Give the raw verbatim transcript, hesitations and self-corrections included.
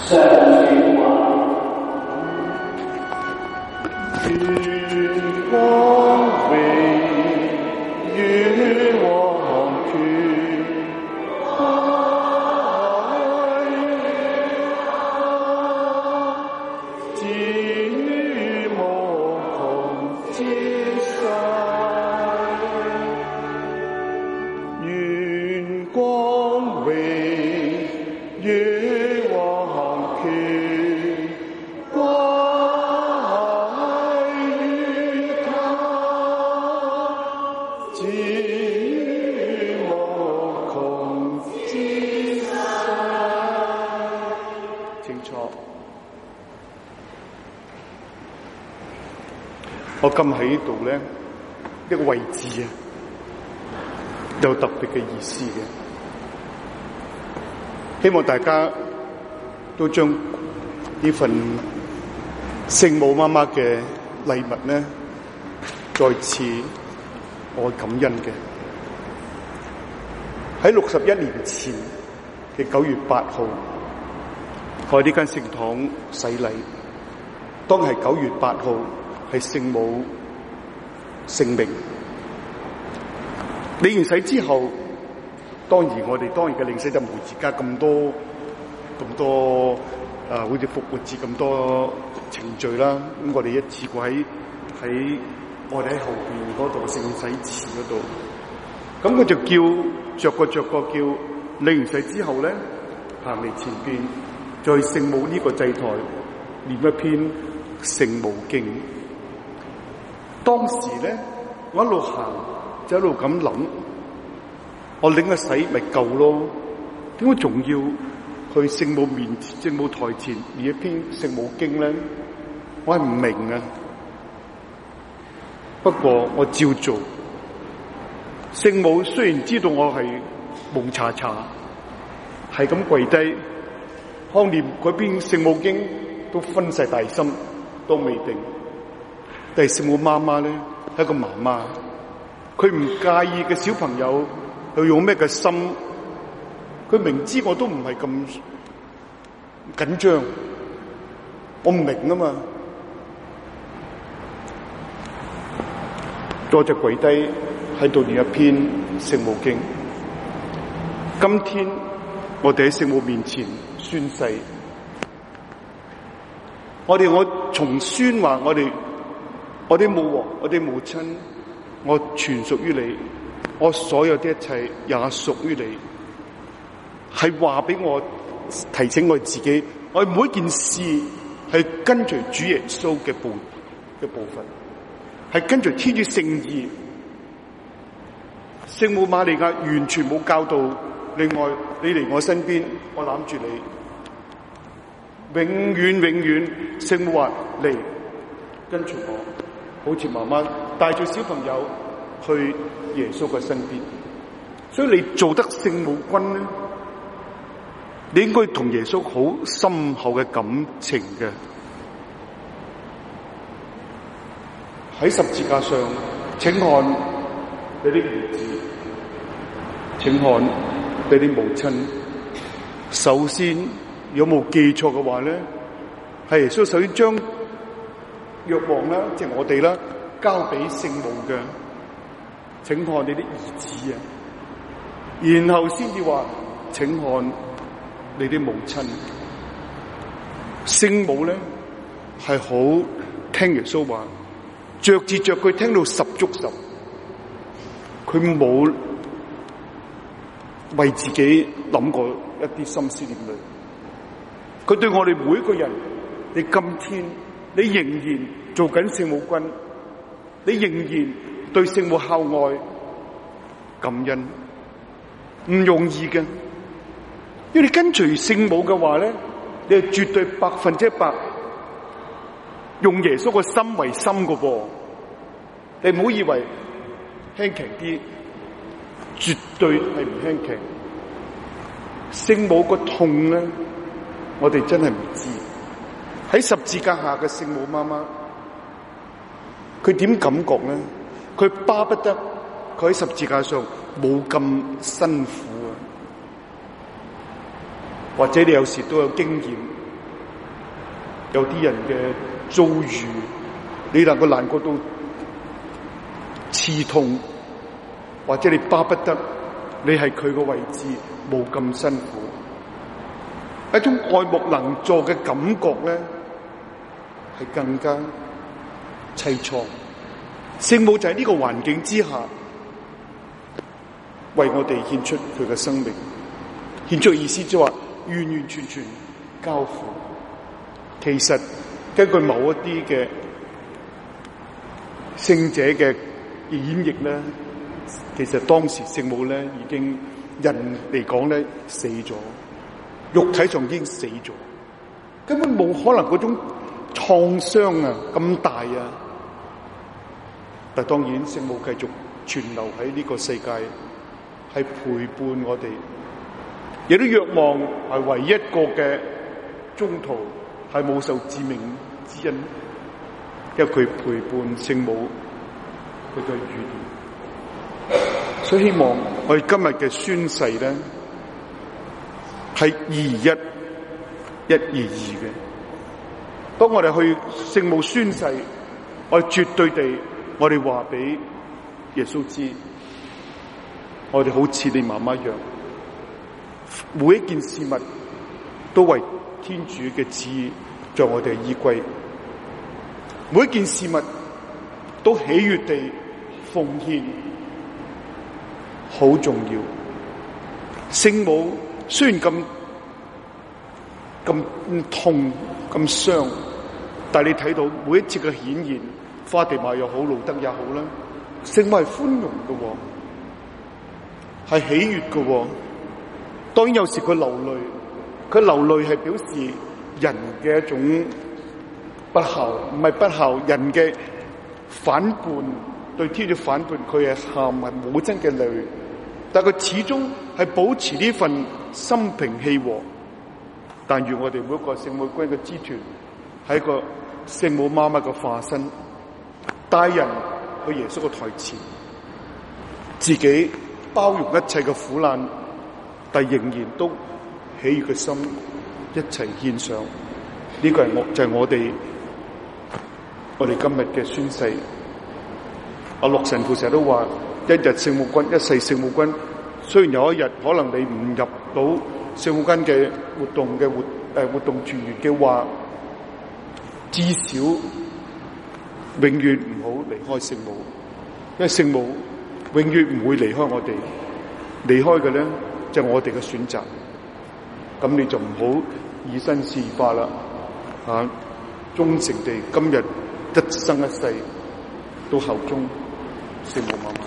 上主話： 願光榮與王權至於無窮之世，願光榮與王權我今喺呢度咧，呢個位置啊，有特別嘅意思嘅。希望大家都將呢份聖母媽媽嘅禮物咧，再次我感恩嘅。喺六十一年前嘅九月八號，我喺呢間聖堂洗禮，當係九月八號。係聖母聖名。領完洗之後，當然我哋當然嘅領洗就冇而家咁多咁多啊，好似復活節咁多程序啦。咁我哋一次過喺喺我哋喺後邊嗰度聖洗池嗰度，咁佢就叫着個着個叫領完洗之後咧，行嚟前邊，在聖母呢個祭台念一篇聖母經。當時咧，我一路行就一路咁諗，我領個洗咪夠咯？點解仲要去聖母面前、聖母台前念一篇聖母經咧？我係唔明啊。不過我照做。聖母雖然知道我係蒙查查，係咁跪低，康念嗰邊聖母經都分晒大心，都未定。但係聖母媽媽咧係一個媽媽，佢唔介意嘅小朋友佢用咩嘅心，佢明知我都唔係咁緊張，我唔明啊嘛，多隻跪低喺度念一篇聖母經。今天我哋喺聖母面前宣誓，我哋我從宣話我哋。我哋母王，我哋母親，我全屬於你，我所有的一切也屬於你。係話俾我提醒我自己，我每一件事係跟隨主耶穌嘅部嘅部分，係跟隨天主聖意。聖母瑪利亞完全冇教導，另外你嚟我身邊，我攬住你，永遠永遠。聖母話嚟跟隨我。好似媽媽帶住小朋友去耶穌嘅身邊，所以你做得聖母軍咧，你應該同耶穌好深厚嘅感情嘅。喺十字架上，請看你啲兒子，請看你啲母親。首先，有冇記錯嘅話咧，係耶穌首先將若望啦，即係我哋啦，交俾聖母嘅，請看你啲兒子啊，然後先至話，請看你啲母親。聖母咧係好聽耶穌話，着字着句聽到十足十，佢冇為自己諗過一啲心思念慮，佢對我哋每一個人，你今天你仍然做緊聖母軍，你仍然對聖母孝愛感恩，唔容易嘅。因為你跟隨聖母嘅話咧，你係絕對百分之一百用耶穌個心為心嘅噃。你唔好以為輕騎啲，絕對係唔輕騎。聖母個痛咧，我哋真係唔知。喺十字架下嘅聖母媽媽，佢點感覺咧？佢巴不得佢喺十字架上冇咁辛苦啊！或者你有時都有經驗， 有啲人嘅遭遇，你能夠難過到刺痛，或者你巴不得你係佢個位置，冇咁辛苦，一種愛莫能助嘅感覺咧，係更加淒愴。聖母就喺呢個環境之下，為我哋獻出佢嘅生命。獻出嘅意思即係話完完全全交付。其實根據某一啲嘅聖者嘅演繹咧，其實當時聖母咧已經人嚟講咧死咗，肉體上已經死咗，根本冇可能嗰種創傷啊咁大啊。但當然聖母繼續存留喺呢個世界，係陪伴我哋，亦都若望係唯一一個嘅宗徒係冇受致命之恩，因為佢陪伴聖母佢嘅預言。所以希望我哋今日嘅宣誓咧係二一一二二嘅。當我哋去聖母宣誓，我哋絕對地我哋話俾耶穌知，我哋好似你媽媽一樣，每一件事物都為天主嘅旨意作我哋嘅依歸，每一件事物都喜悅地奉獻，好重要。聖母雖然咁咁痛咁傷，但係你睇到每一次嘅顯現，花地瑪又好，路德也好啦，聖母係寬容嘅，係喜悅嘅。當然有時佢流淚，佢流淚係表示人嘅一種不孝，唔係不孝，人嘅反叛，對天主反叛，佢係喊係母親嘅淚，但佢始終係保持呢份心平氣和。但願我哋每一個聖母軍嘅支團係一個聖母媽媽嘅化身，帶人去耶穌嘅台前，自己包容一切嘅苦難，但仍然都喜悅嘅心一齊獻上。呢個係我就係我哋我哋今日嘅宣誓。阿陸神父成日都話，一日聖母軍，一世聖母軍。雖然有一日可能你唔入到聖母軍嘅活動嘅活誒活動團員嘅話，至少永遠唔好離開聖母，因為聖母永遠唔會離開我哋。離開嘅咧就係我哋嘅選擇。咁你就唔好以身試法啦，啊，忠誠地今日一生一世都效忠聖母媽媽。